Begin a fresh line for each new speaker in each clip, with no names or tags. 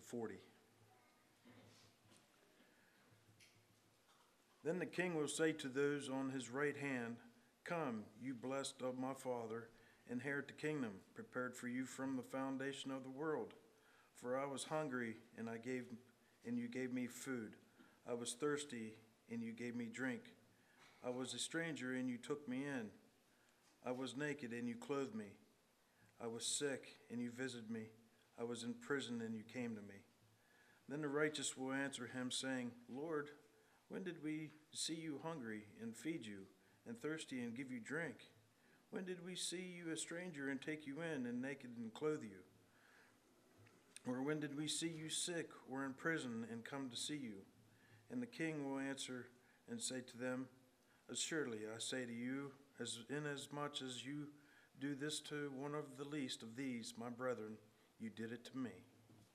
40. Then the king will say to those on his right hand, "Come, you blessed of my Father, inherit the kingdom prepared for you from the foundation of the world. For I was hungry, and you gave me food. I was thirsty, and you gave me drink. I was a stranger, and you took me in. I was naked, and you clothed me. I was sick, and you visited me. I was in prison, and you came to me." Then the righteous will answer him, saying, "Lord, when did we see you hungry and feed you, and thirsty and give you drink? When did we see you a stranger and take you in, and naked and clothe you? Or when did we see you sick or in prison and come to see you?" And the king will answer and say to them, "Assuredly, I say to you, inasmuch as you do this to one of the least of these, my brethren, you did it to me."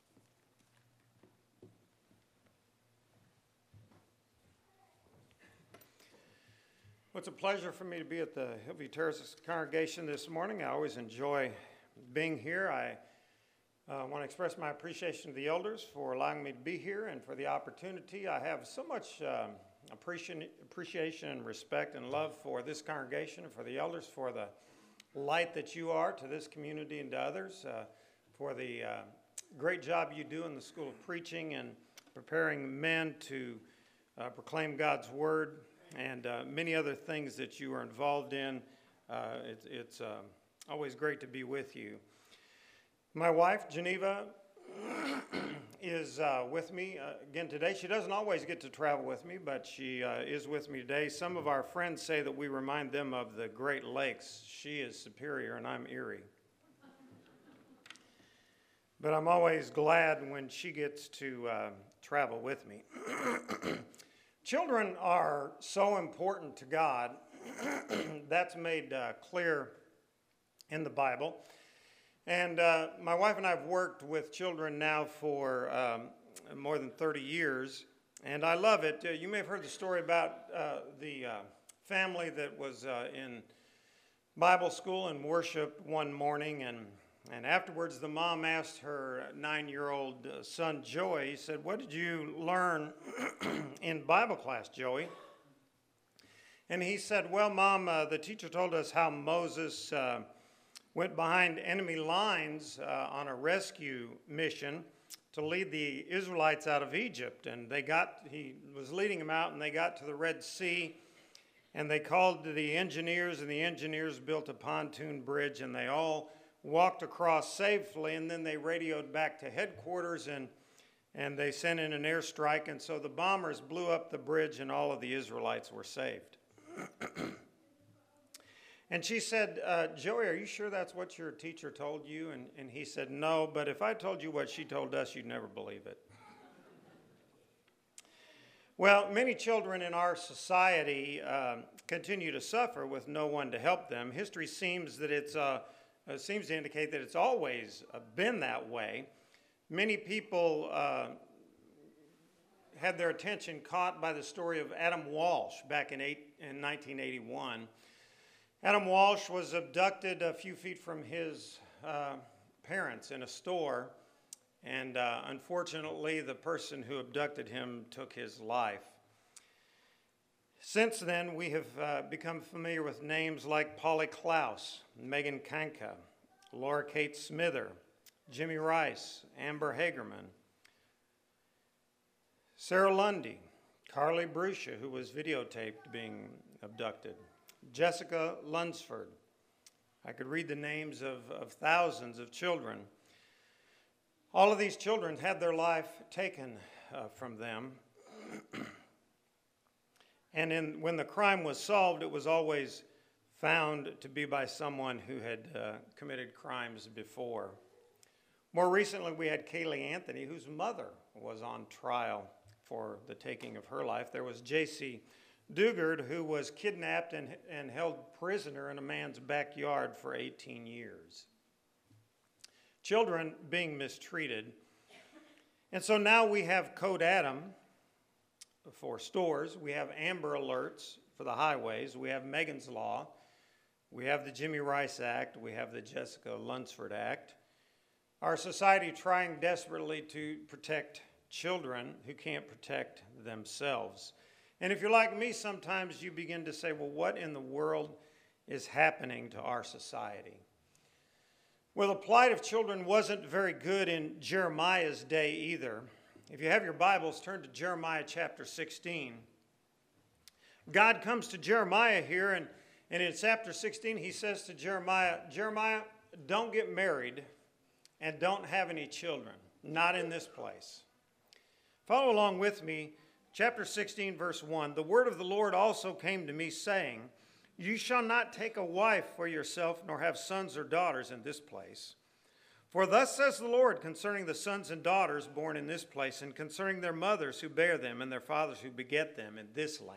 Well, it's a pleasure for me to be at the Hillview Terrace congregation this morning. I always enjoy being here. I want to express my appreciation to the elders for allowing me to be here and for the opportunity. I have so much appreciation and respect and love for this congregation and for the elders, for the light that you are to this community and to others, for the great job you do in the School of Preaching and preparing men to proclaim God's Word, and many other things that you are involved in. It's always great to be with you. My wife, Geneva, is with me again today. She doesn't always get to travel with me, but she is with me today. Some of our friends say that we remind them of the Great Lakes. She is Superior and I'm Erie. But I'm always glad when she gets to travel with me. Children are so important to God. That's made clear in the Bible. And my wife and I have worked with children now for more than 30 years, and I love it. You may have heard the story about the family that was in Bible school and worship one morning, and afterwards the mom asked her 9-year-old son, Joey, he said, "What did you learn in Bible class, Joey?" And he said, "Well, Mom, the teacher told us how Moses went behind enemy lines on a rescue mission to lead the Israelites out of Egypt. And he was leading them out, and they got to the Red Sea, and they called to the engineers, and the engineers built a pontoon bridge, and they all walked across safely, and then they radioed back to headquarters, and they sent in an airstrike, and so the bombers blew up the bridge, and all of the Israelites were saved." And she said, "Joey, are you sure that's what your teacher told you?" And he said, "No, but if I told you what she told us, you'd never believe it." Well, many children in our society continue to suffer with no one to help them. History seems to indicate that it's always been that way. Many people had their attention caught by the story of Adam Walsh back in 1981. Adam Walsh was abducted a few feet from his parents in a store, and unfortunately the person who abducted him took his life. Since then, we have become familiar with names like Polly Klaus, Megan Kanka, Laura Kate Smither, Jimmy Rice, Amber Hagerman, Sarah Lundy, Carly Bruscia, who was videotaped being abducted, Jessica Lunsford. I could read the names of thousands of children. All of these children had their life taken from them. And when the crime was solved, it was always found to be by someone who had committed crimes before. More recently, we had Kaylee Anthony, whose mother was on trial for the taking of her life. There was J.C. Dugard, who was kidnapped and held prisoner in a man's backyard for 18 years. Children being mistreated. And so now we have Code Adam for stores. We have Amber Alerts for the highways. We have Megan's Law. We have the Jimmy Rice Act. We have the Jessica Lunsford Act. Our society trying desperately to protect children who can't protect themselves. And if you're like me, sometimes you begin to say, well, what in the world is happening to our society? Well, the plight of children wasn't very good in Jeremiah's day either. If you have your Bibles, turn to Jeremiah chapter 16. God comes to Jeremiah here, and in chapter 16, he says to Jeremiah, Jeremiah, don't get married and don't have any children, not in this place. Follow along with me, chapter 16, verse 1. The word of the Lord also came to me, saying, you shall not take a wife for yourself, nor have sons or daughters in this place. For thus says the Lord concerning the sons and daughters born in this place, and concerning their mothers who bear them, and their fathers who beget them in this land.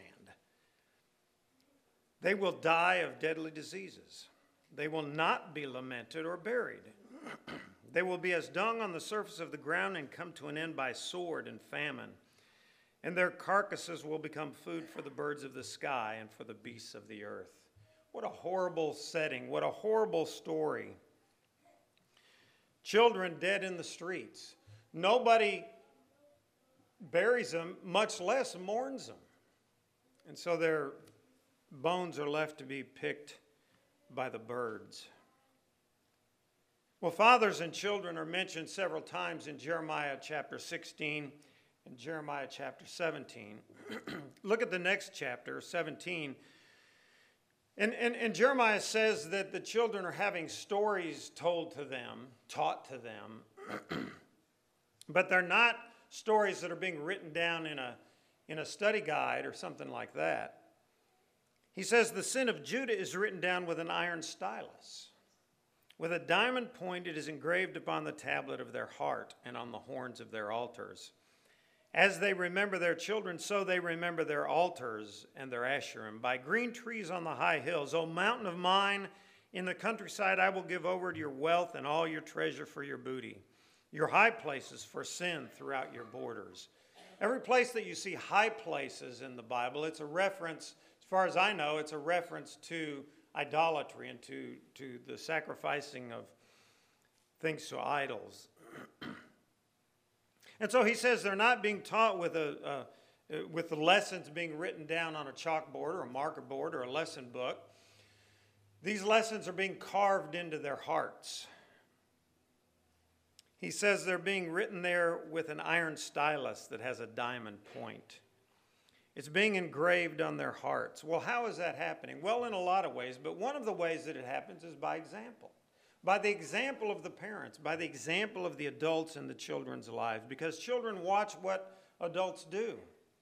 They will die of deadly diseases. They will not be lamented or buried. They will be as dung on the surface of the ground and come to an end by sword and famine. And their carcasses will become food for the birds of the sky and for the beasts of the earth. What a horrible setting. What a horrible story. Children dead in the streets. Nobody buries them, much less mourns them. And so their bones are left to be picked by the birds. Well, fathers and children are mentioned several times in Jeremiah chapter 16 and Jeremiah chapter 17. Look at the next chapter, 17. And Jeremiah says that the children are having stories told to them, taught to them, but they're not stories that are being written down in a study guide or something like that. He says the sin of Judah is written down with an iron stylus. With a diamond point it is engraved upon the tablet of their heart and on the horns of their altars. As they remember their children, so they remember their altars and their Asherim. By green trees on the high hills, O mountain of mine, in the countryside I will give over to your wealth and all your treasure for your booty, your high places for sin throughout your borders. Every place that you see high places in the Bible, it's a reference, as far as I know, it's a reference to idolatry and to the sacrificing of things to idols. And so he says they're not being taught with the lessons being written down on a chalkboard or a marker board or a lesson book. These lessons are being carved into their hearts. He says they're being written there with an iron stylus that has a diamond point. It's being engraved on their hearts. Well, how is that happening? Well, in a lot of ways, but one of the ways that it happens is by example. By the example of the parents, by the example of the adults in the children's lives, because children watch what adults do,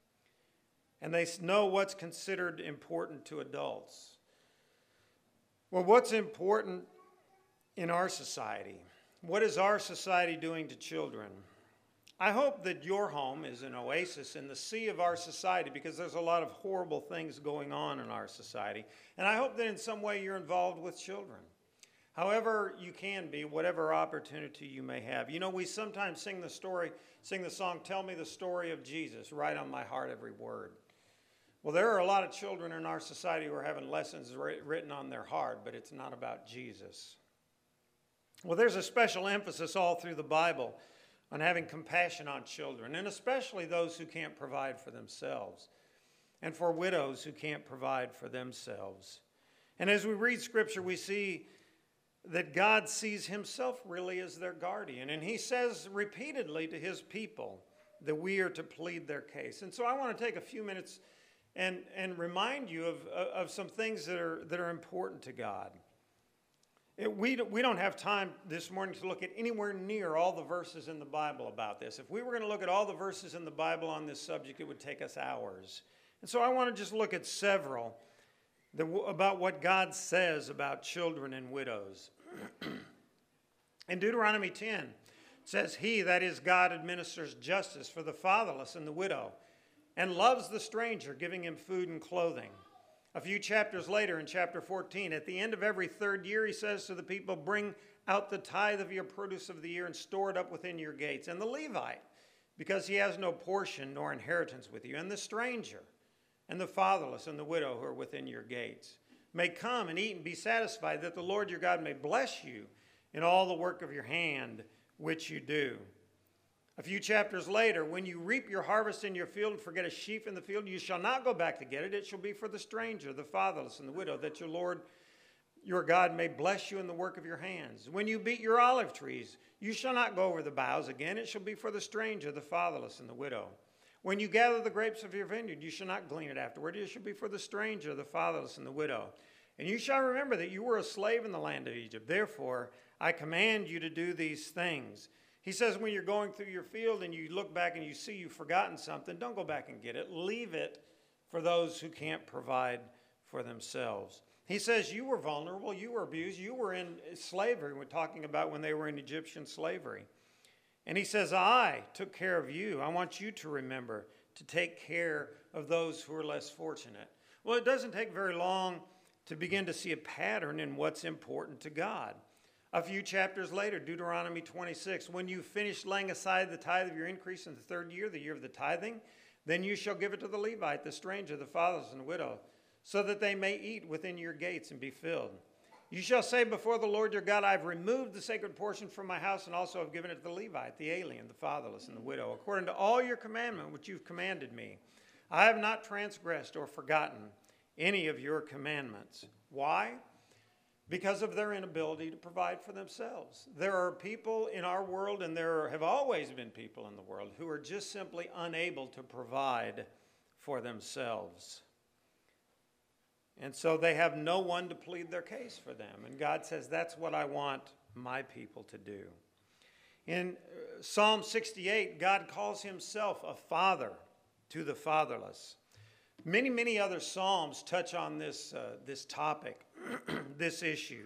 and they know what's considered important to adults. Well, what's important in our society? What is our society doing to children? I hope that your home is an oasis in the sea of our society, because there's a lot of horrible things going on in our society, and I hope that in some way you're involved with children. However you can be, whatever opportunity you may have. You know, we sometimes sing the song, Tell Me the Story of Jesus, right on my heart every word. Well, there are a lot of children in our society who are having lessons written on their heart, but it's not about Jesus. Well, there's a special emphasis all through the Bible on having compassion on children, and especially those who can't provide for themselves, and for widows who can't provide for themselves. And as we read Scripture, we see that God sees himself really as their guardian. And he says repeatedly to his people that we are to plead their case. And so I want to take a few minutes and remind you of some things that are important to God. We don't have time this morning to look at anywhere near all the verses in the Bible about this. If we were going to look at all the verses in the Bible on this subject, it would take us hours. And so I want to just look at several about what God says about children and widows. In Deuteronomy 10, it says, He, that is God, administers justice for the fatherless and the widow, and loves the stranger, giving him food and clothing. A few chapters later, in chapter 14, at the end of every third year, he says to the people, bring out the tithe of your produce of the year and store it up within your gates. And the Levite, because he has no portion nor inheritance with you, and the stranger, and the fatherless and the widow who are within your gates, may come and eat and be satisfied, that the Lord your God may bless you in all the work of your hand, which you do. A few chapters later, when you reap your harvest in your field and forget a sheaf in the field, you shall not go back to get it. It shall be for the stranger, the fatherless, and the widow, that your Lord your God may bless you in the work of your hands. When you beat your olive trees, you shall not go over the boughs again. It shall be for the stranger, the fatherless, and the widow. When you gather the grapes of your vineyard, you shall not glean it afterward. It shall be for the stranger, the fatherless, and the widow. And you shall remember that you were a slave in the land of Egypt. Therefore, I command you to do these things. He says when you're going through your field and you look back and you see you've forgotten something, don't go back and get it. Leave it for those who can't provide for themselves. He says you were vulnerable, you were abused, you were in slavery. We're talking about when they were in Egyptian slavery. And he says, I took care of you. I want you to remember to take care of those who are less fortunate. Well, it doesn't take very long to begin to see a pattern in what's important to God. A few chapters later, Deuteronomy 26, when you finish laying aside the tithe of your increase in the third year, the year of the tithing, then you shall give it to the Levite, the stranger, the fatherless, and the widow, so that they may eat within your gates and be filled. You shall say before the Lord your God, I have removed the sacred portion from my house and also have given it to the Levite, the alien, the fatherless, and the widow, according to all your commandment which you've commanded me. I have not transgressed or forgotten any of your commandments. Why? Because of their inability to provide for themselves. There are people in our world, and there have always been people in the world, who are just simply unable to provide for themselves. And so they have no one to plead their case for them. And God says, that's what I want my people to do. In Psalm 68, God calls himself a father to the fatherless. Many, many other psalms touch on this topic, this issue.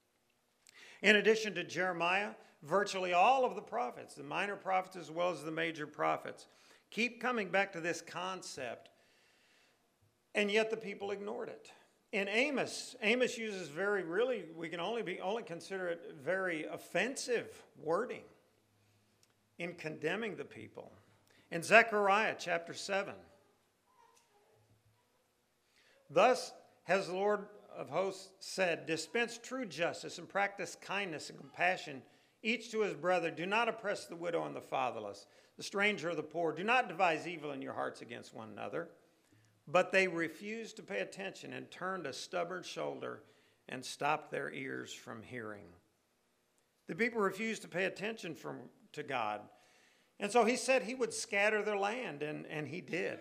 In addition to Jeremiah, virtually all of the prophets, the minor prophets as well as the major prophets, keep coming back to this concept. And yet the people ignored it. In Amos uses we can only consider it very offensive wording in condemning the people. In Zechariah chapter 7, thus has the Lord of hosts said, dispense true justice and practice kindness and compassion, each to his brother. Do not oppress the widow and the fatherless, the stranger or the poor. Do not devise evil in your hearts against one another. But they refused to pay attention and turned a stubborn shoulder and stopped their ears from hearing. The people refused to pay attention to God. And so he said he would scatter their land, and he did.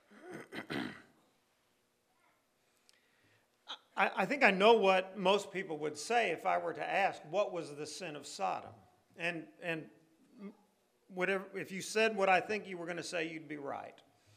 I think I know what most people would say if I were to ask, what was the sin of Sodom? And whatever, if you said what I think you were going to say, you'd be right.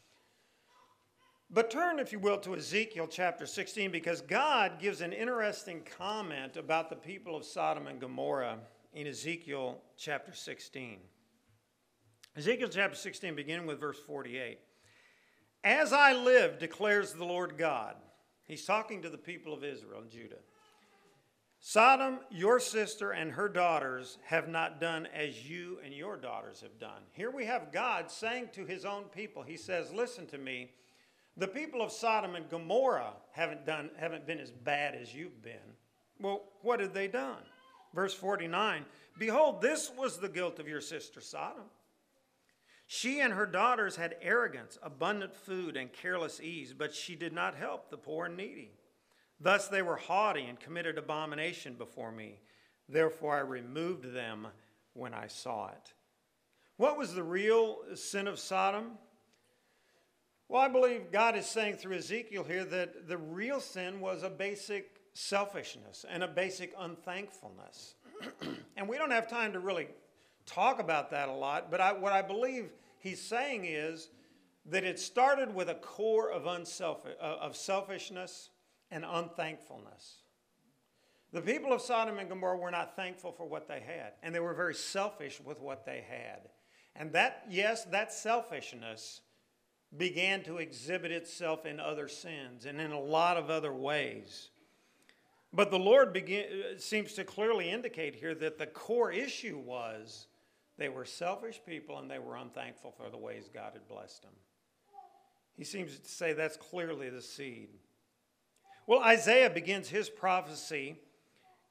But turn, if you will, to Ezekiel chapter 16, because God gives an interesting comment about the people of Sodom and Gomorrah in Ezekiel chapter 16. Ezekiel chapter 16, beginning with verse 48. As I live, declares the Lord God. He's talking to the people of Israel and Judah. Sodom, your sister, and her daughters have not done as you and your daughters have done. Here we have God saying to his own people, he says, listen to me. The people of Sodom and Gomorrah haven't been as bad as you've been. Well, what had they done? Verse 49, behold, this was the guilt of your sister Sodom. She and her daughters had arrogance, abundant food, and careless ease, but she did not help the poor and needy. Thus they were haughty and committed abomination before me. Therefore I removed them when I saw it. What was the real sin of Sodom? Well, I believe God is saying through Ezekiel here that the real sin was a basic selfishness and a basic unthankfulness. And we don't have time to really talk about that a lot, but what I believe he's saying is that it started with a core of selfishness and unthankfulness. The people of Sodom and Gomorrah were not thankful for what they had, and they were very selfish with what they had. And that selfishness began to exhibit itself in other sins and in a lot of other ways. But the Lord seems to clearly indicate here that the core issue was they were selfish people and they were unthankful for the ways God had blessed them. He seems to say that's clearly the seed. Well, Isaiah begins his prophecy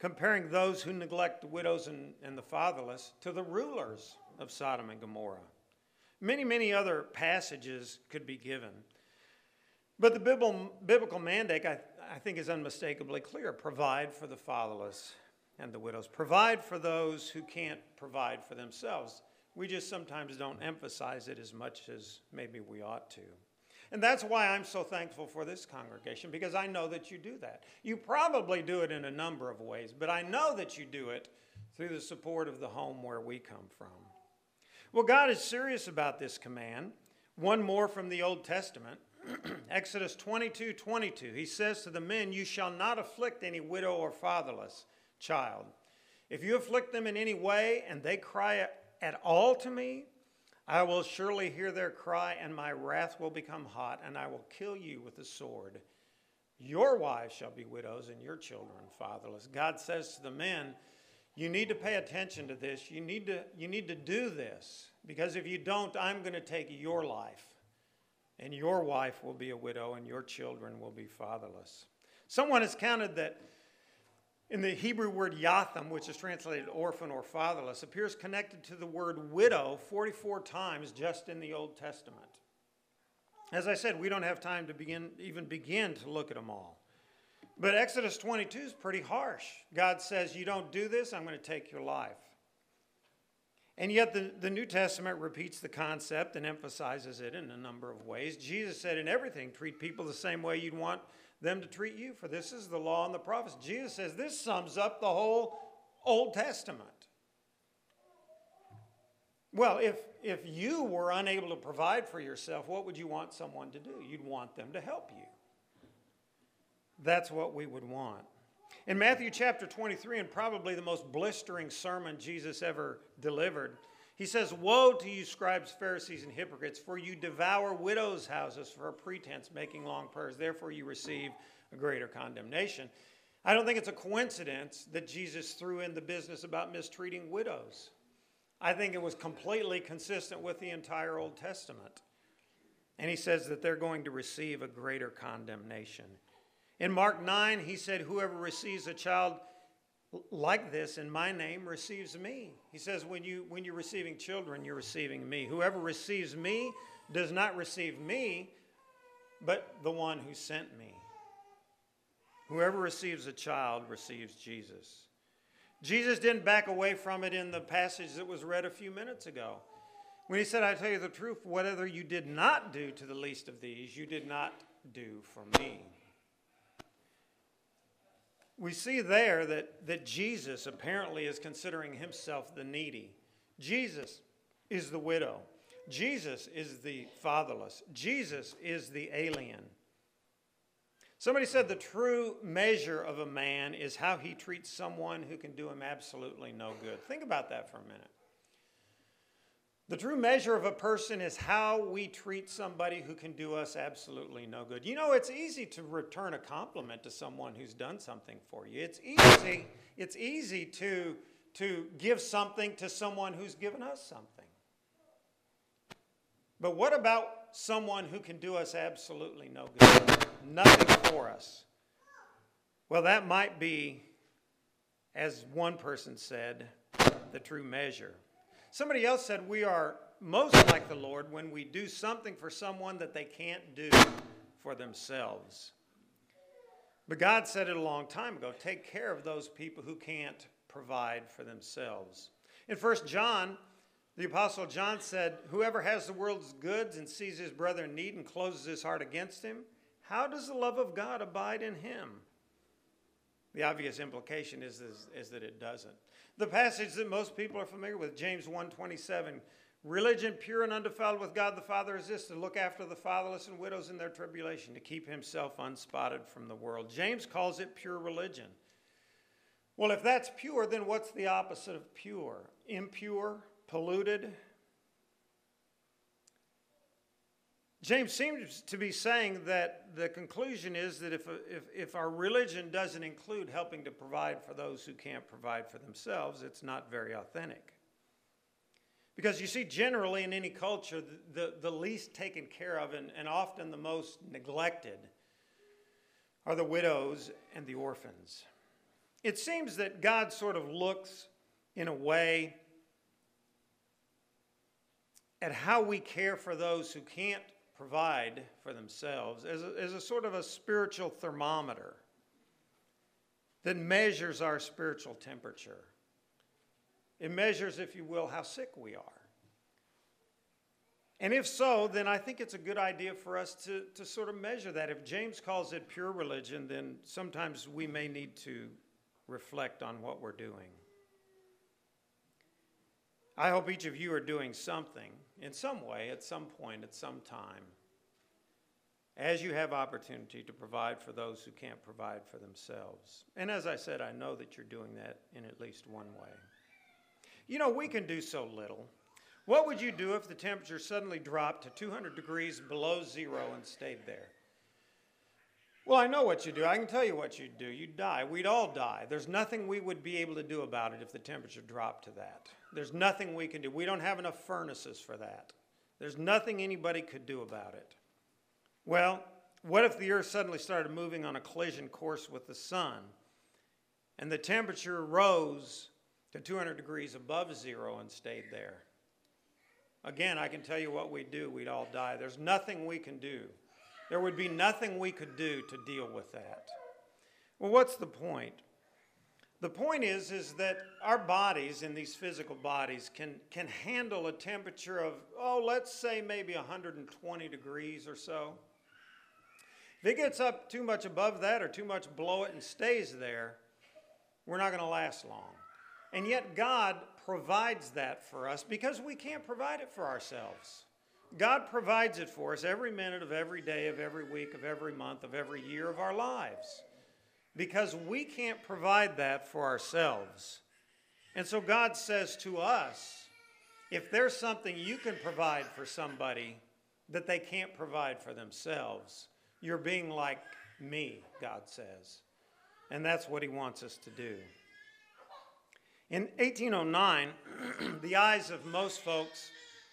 comparing those who neglect the widows and the fatherless to the rulers of Sodom and Gomorrah. Many, many other passages could be given. But the biblical mandate, I think, is unmistakably clear. Provide for the fatherless and the widows. Provide for those who can't provide for themselves. We just sometimes don't emphasize it as much as maybe we ought to. And that's why I'm so thankful for this congregation, because I know that you do that. You probably do it in a number of ways, but I know that you do it through the support of the home where we come from. Well, God is serious about this command. One more from the Old Testament. Exodus 22:22. He says to the men, "You shall not afflict any widow or fatherless child. If you afflict them in any way and they cry at all to me, I will surely hear their cry, and my wrath will become hot, and I will kill you with the sword. Your wives shall be widows, and your children fatherless." God says to the men, you need to pay attention to this. You need to do this, because if you don't, I'm going to take your life, and your wife will be a widow, and your children will be fatherless. Someone has counted that in the Hebrew word yatham, which is translated orphan or fatherless, appears connected to the word widow 44 times just in the Old Testament. As I said, we don't have time to even begin to look at them all. But Exodus 22 is pretty harsh. God says, you don't do this, I'm going to take your life. And yet the New Testament repeats the concept and emphasizes it in a number of ways. Jesus said, in everything, treat people the same way you'd want them to treat you, for this is the law and the prophets. Jesus says this sums up the whole Old Testament. Well, if you were unable to provide for yourself, what would you want someone to do? You'd want them to help you. That's what we would want. In Matthew chapter 23, and probably the most blistering sermon Jesus ever delivered, he says, "Woe to you, scribes, Pharisees, and hypocrites, for you devour widows' houses for a pretense, making long prayers. Therefore you receive a greater condemnation." I don't think it's a coincidence that Jesus threw in the business about mistreating widows. I think it was completely consistent with the entire Old Testament. And he says that they're going to receive a greater condemnation. In Mark 9, he said, "Whoever receives a child like this in my name receives me." He says, when you're receiving children, you're receiving me. Whoever receives me does not receive me, but the one who sent me. Whoever receives a child receives Jesus. Jesus didn't back away from it in the passage that was read a few minutes ago, when he said, "I tell you the truth, whatever you did not do to the least of these, you did not do for me." We see there that Jesus apparently is considering himself the needy. Jesus is the widow. Jesus is the fatherless. Jesus is the alien. Somebody said the true measure of a man is how he treats someone who can do him absolutely no good. Think about that for a minute. The true measure of a person is how we treat somebody who can do us absolutely no good. You know, it's easy to return a compliment to someone who's done something for you. It's easy to give something to someone who's given us something. But what about someone who can do us absolutely no good? Nothing for us. Well, that might be, as one person said, the true measure. Somebody else said we are most like the Lord when we do something for someone that they can't do for themselves. But God said it a long time ago, take care of those people who can't provide for themselves. In 1 John, the Apostle John said, "Whoever has the world's goods and sees his brother in need and closes his heart against him, how does the love of God abide in him?" The obvious implication is that it doesn't. The passage that most people are familiar with, James 1:27, "Religion pure and undefiled with God the Father is this, to look after the fatherless and widows in their tribulation, to keep himself unspotted from the world." James calls it pure religion. Well, if that's pure, then what's the opposite of pure? Impure, polluted? James seems to be saying that the conclusion is that if our religion doesn't include helping to provide for those who can't provide for themselves, it's not very authentic. Because you see, generally in any culture, the least taken care of and often the most neglected are the widows and the orphans. it seems that God sort of looks in a way at how we care for those who can't provide for themselves as a sort of a spiritual thermometer that measures our spiritual temperature. It measures, if you will, how sick we are. And if so, then I think it's a good idea for us to sort of measure that. If James calls it pure religion, then sometimes we may need to reflect on what we're doing. I hope each of you are doing something in some way, at some point, at some time, as you have opportunity to provide for those who can't provide for themselves. And as I said, I know that you're doing that in at least one way. You know, we can do so little. What would you do if the temperature suddenly dropped to 200 degrees below zero and stayed there? Well, I know what you do. I can tell you what you'd do. You'd die. We'd all die. There's nothing we would be able to do about it if the temperature dropped to that. There's nothing we can do. We don't have enough furnaces for that. There's nothing anybody could do about it. Well, what if the earth suddenly started moving on a collision course with the sun and the temperature rose to 200 degrees above zero and stayed there? Again, I can tell you what we'd do. We'd all die. There's nothing we can do. There would be nothing we could do to deal with that. Well, what's the point? The point is that our bodies, in these physical bodies, can handle a temperature of, let's say maybe 120 degrees or so. If it gets up too much above that or too much below it and stays there, we're not going to last long. And yet God provides that for us because we can't provide it for ourselves. God provides it for us every minute of every day, of every week, of every month, of every year of our lives. Because we can't provide that for ourselves. And so God says to us, if there's something you can provide for somebody that they can't provide for themselves, you're being like me, God says. And that's what he wants us to do. In 1809, the eyes of most folks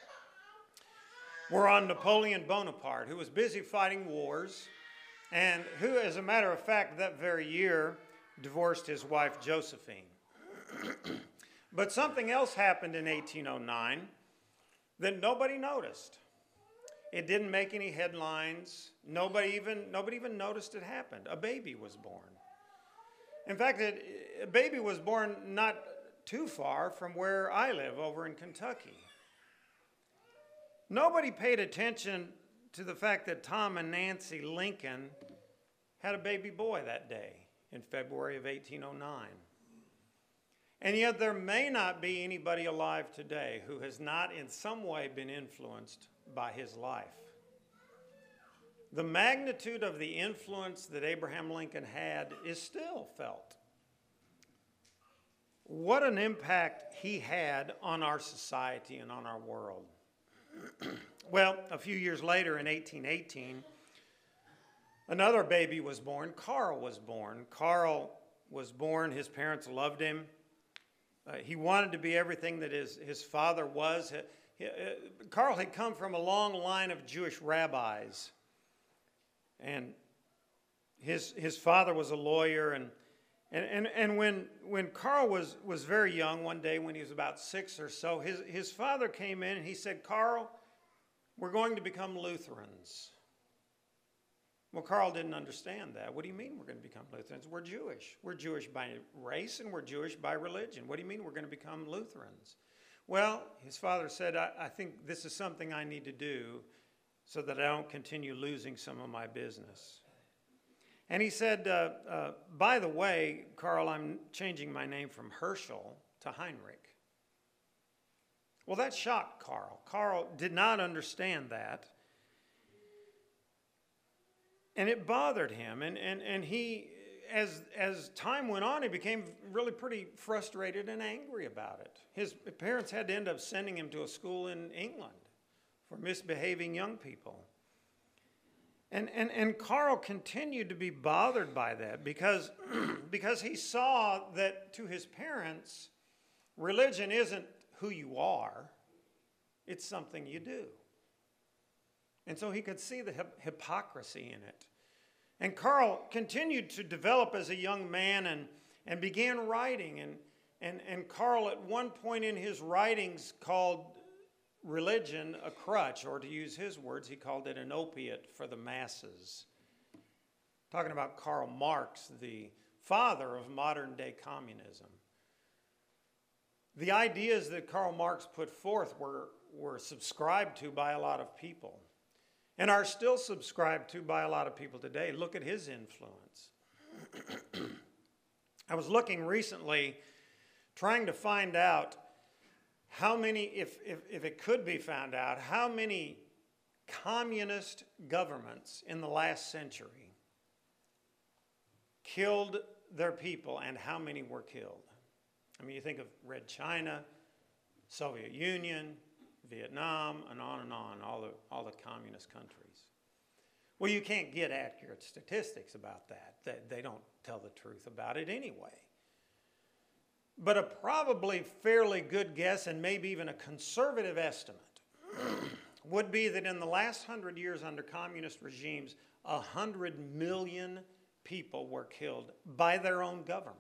were on Napoleon Bonaparte, who was busy fighting wars, and who, as a matter of fact, that very year divorced his wife Josephine. But something else happened in 1809 that nobody noticed. It didn't make any headlines. Nobody even noticed it happened. A baby was born. In fact, a baby was born not too far from where I live, over in Kentucky. Nobody paid attention to the fact that Tom and Nancy Lincoln had a baby boy that day in February of 1809. And yet there may not be anybody alive today who has not in some way been influenced by his life. The magnitude of the influence that Abraham Lincoln had is still felt. What an impact he had on our society and on our world. Well, a few years later in 1818, another baby was born. Carl was born. Carl was born. His parents loved him. He wanted to be everything that his father was. Carl had come from a long line of Jewish rabbis. And his father was a lawyer. And when Carl was very young, one day when he was about 6 or so, his father came in and he said, "Carl, we're going to become Lutherans." Well, Carl didn't understand that. What do you mean we're going to become Lutherans? We're Jewish. We're Jewish by race and we're Jewish by religion. What do you mean we're going to become Lutherans? Well, his father said, I think this is something I need to do so that I don't continue losing some of my business. And he said, by the way, Carl, I'm changing my name from Herschel to Heinrich. Well, that shocked Carl. Carl did not understand that. And it bothered him. And he, as time went on, he became really pretty frustrated and angry about it. His parents had to end up sending him to a school in England for misbehaving young people. And Carl continued to be bothered by that because he saw that to his parents, religion isn't who you are, it's something you do. And so he could see the hypocrisy in it. And Carl continued to develop as a young man, and began writing. And Carl, at one point in his writings, called religion a crutch, or to use his words, he called it an opiate for the masses. Talking about Karl Marx, the father of modern-day communism. The ideas that Karl Marx put forth were subscribed to by a lot of people and are still subscribed to by a lot of people today. Look at his influence. I was looking recently, trying to find out how many, if it could be found out, how many communist governments in the last century killed their people and how many were killed. I mean, you think of Red China, Soviet Union, Vietnam, and on, all the communist countries. Well, you can't get accurate statistics about that. They don't tell the truth about it anyway. But a probably fairly good guess, and maybe even a conservative estimate, would be that in the last 100 years under communist regimes, 100 million people were killed by their own government.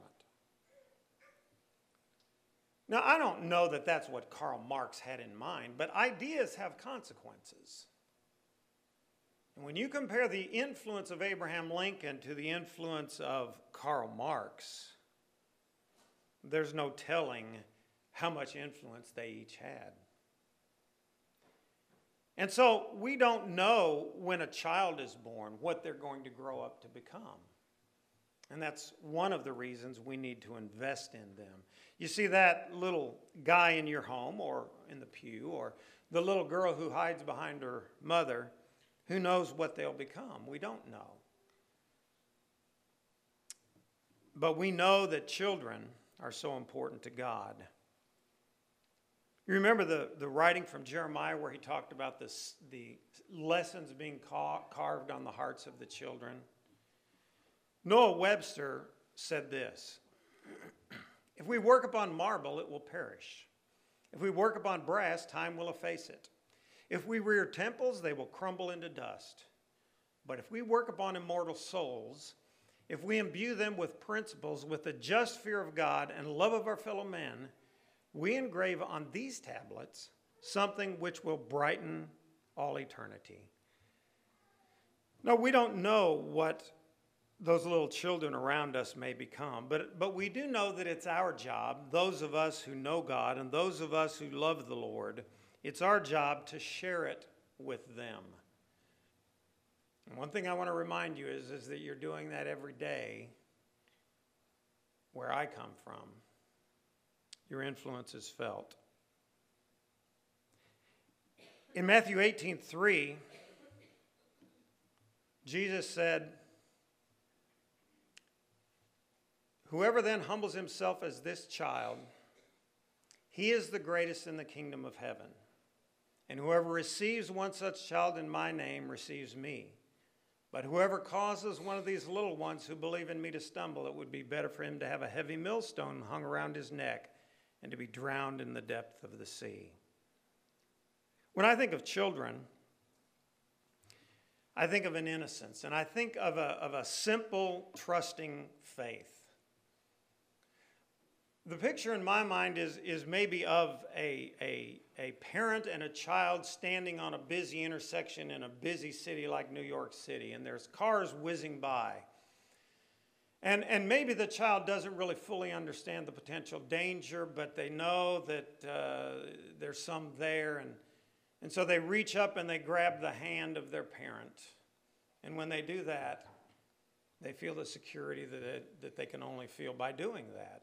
Now, I don't know that that's what Karl Marx had in mind, but ideas have consequences. And when you compare the influence of Abraham Lincoln to the influence of Karl Marx, there's no telling how much influence they each had. And so we don't know when a child is born what they're going to grow up to become. And that's one of the reasons we need to invest in them. You see that little guy in your home or in the pew, or the little girl who hides behind her mother, who knows what they'll become? We don't know. But we know that children are so important to God. You remember the writing from Jeremiah where he talked about the lessons being carved on the hearts of the children? Noah Webster said this: if we work upon marble, it will perish. If we work upon brass, time will efface it. If we rear temples, they will crumble into dust. But if we work upon immortal souls, if we imbue them with principles, with the just fear of God and love of our fellow men, we engrave on these tablets something which will brighten all eternity. Now, we don't know what those little children around us may become, but we do know that it's our job, those of us who know God and those of us who love the Lord, it's our job to share it with them. And one thing I want to remind you is that you're doing that every day where I come from. Your influence is felt. In Matthew 18:3, Jesus said, "Whoever then humbles himself as this child, he is the greatest in the kingdom of heaven. And whoever receives one such child in my name receives me. But whoever causes one of these little ones who believe in me to stumble, it would be better for him to have a heavy millstone hung around his neck and to be drowned in the depth of the sea." When I think of children, I think of an innocence, and I think of a simple, trusting faith. The picture in my mind is maybe of a parent and a child standing on a busy intersection in a busy city like New York City, and there's cars whizzing by. And maybe the child doesn't really fully understand the potential danger, but they know that there's some there, and so they reach up and they grab the hand of their parent. And when they do that, they feel the security that they can only feel by doing that.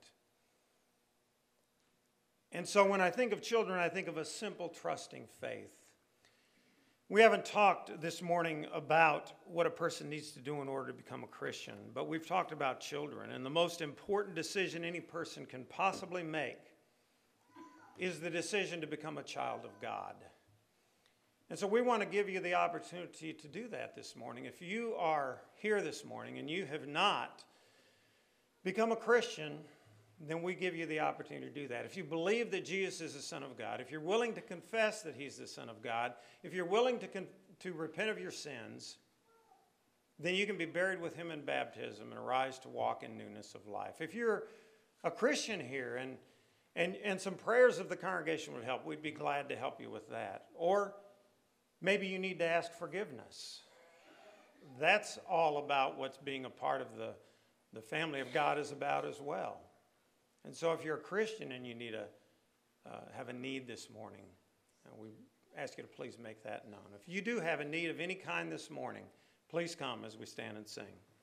And so when I think of children, I think of a simple, trusting faith. We haven't talked this morning about what a person needs to do in order to become a Christian, but we've talked about children. And the most important decision any person can possibly make is the decision to become a child of God. And so we want to give you the opportunity to do that this morning. If you are here this morning and you have not become a Christian, then we give you the opportunity to do that. If you believe that Jesus is the Son of God, if you're willing to confess that he's the Son of God, if you're willing to repent of your sins, then you can be buried with him in baptism and arise to walk in newness of life. If you're a Christian here and some prayers of the congregation would help, we'd be glad to help you with that. Or maybe you need to ask forgiveness. That's all about what's being a part of the family of God is about as well. And so if you're a Christian and you need have a need this morning, we ask you to please make that known. If you do have a need of any kind this morning, please come as we stand and sing.